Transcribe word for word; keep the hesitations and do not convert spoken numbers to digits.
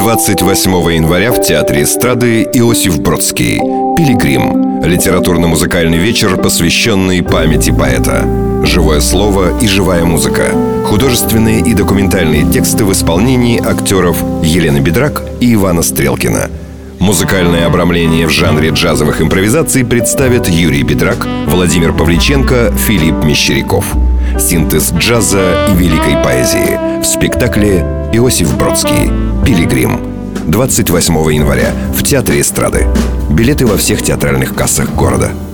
двадцать восьмого января в Театре эстрады Иосиф Бродский. «Пилигрим» – литературно-музыкальный вечер, посвященный памяти поэта. Живое слово и живая музыка. Художественные и документальные тексты в исполнении актеров Елены Бедрак и Ивана Стрелкина. Музыкальное обрамление в жанре джазовых импровизаций представят Юрий Бедрак, Владимир Павличенко, Филипп Мещеряков. Синтез джаза и великой поэзии в спектакле «Иосиф Бродский. Пилигрим». двадцать восьмого января в Театре эстрады. Билеты во всех театральных кассах города.